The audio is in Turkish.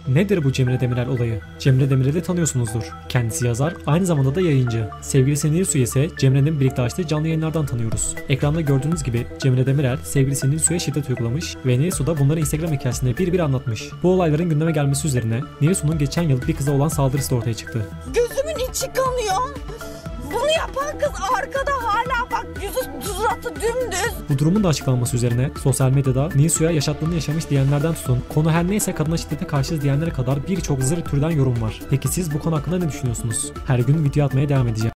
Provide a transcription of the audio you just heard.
Nedir bu Cemre Demirel olayı? Cemre Demirel'i tanıyorsunuzdur. Kendisi yazar, aynı zamanda da yayıncı. Sevgilisi Nilsu'yu ise Cemre'nin birlikte açtığı canlı yayınlardan tanıyoruz. Ekranda gördüğünüz gibi Cemre Demirel sevgilisi Nilsu'ya şiddet uygulamış ve Nilsu da bunları Instagram hikayesinde bir anlatmış. Bu olayların gündeme gelmesi üzerine Nilsu'nun geçen yıl bir kıza olan saldırısı da ortaya çıktı. Gözümün içi kanıyor. Bunu yapan kız arkada hala bak, yüzü suratı dümdüz. Bu durumun da açıklanması üzerine sosyal medyada Nilsu'ya yaşattığını yaşamış diyenlerden tutun, konu her neyse kadına şiddete karşı diyenlere kadar birçok zır türden yorum var. Peki siz bu konu hakkında ne düşünüyorsunuz? Her gün video atmaya devam edeceğim.